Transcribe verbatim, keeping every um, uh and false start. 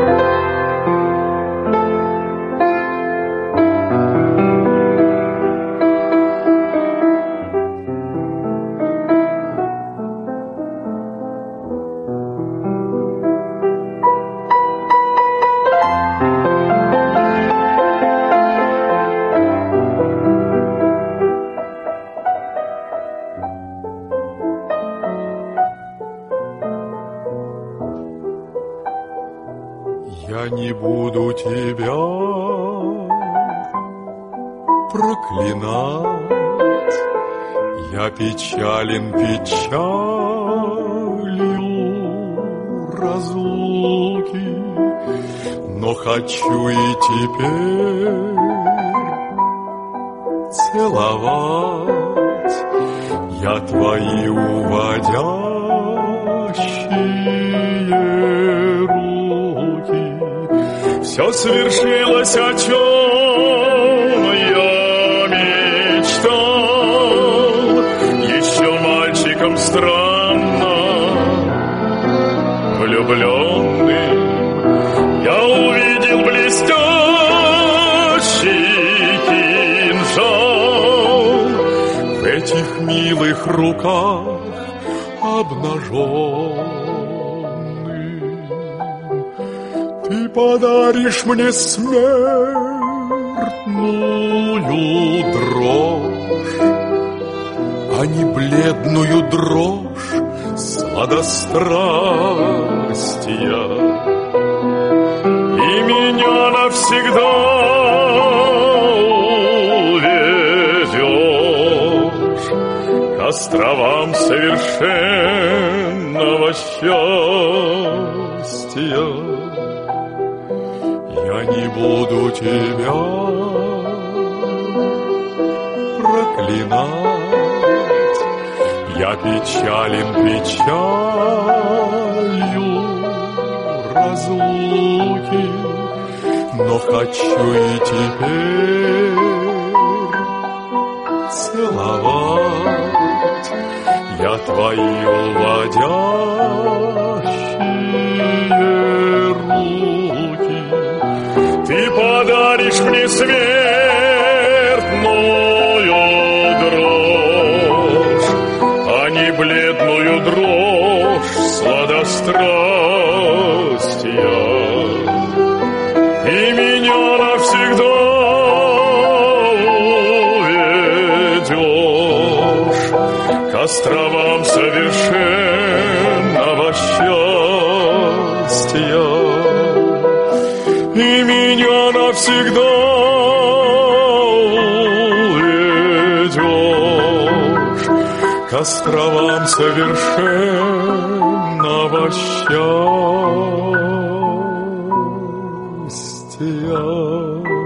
Я не буду тебя проклинать, я печален печалью разлуки, но хочу и теперь целовать я твои уводящие руки. Все свершилось, о чем я мечтал, еще мальчиком странно влюбленным. Я увидел блестящий кинжал в этих милых руках обнаженных. Ты подаришь мне смертную дрожь, а не бледную дрожь сладострастия. И меня навсегда уведешь к островам совершенного счастья. Я не буду тебя проклинать, я печален печалью разлуки, но хочу и теперь целовать я твои уводящие руки. Ты подаришь мне смертную дрожь, а не бледную дрожь сладострастия. И меня навсегда уведешь к островам совершенного счастья. И меня навсегда уведешь к островам совершенного счастья.